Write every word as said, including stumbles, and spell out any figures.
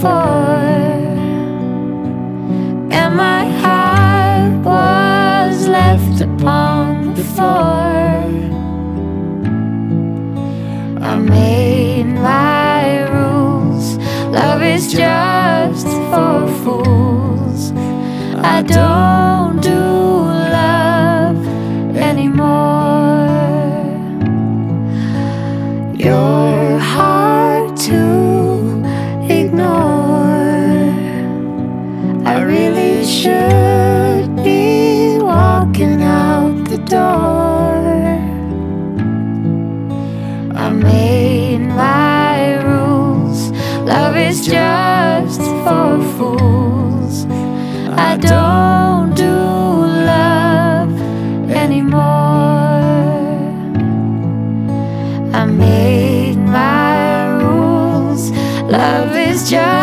before, and my heart was left upon the floor. I made my rules. Love is just for fools. I don't do love anymore. You're hard to ignore. I really should be walking out the door. I made my rules. Love is just for fools. I don't do love anymore. I made my rules. Love is just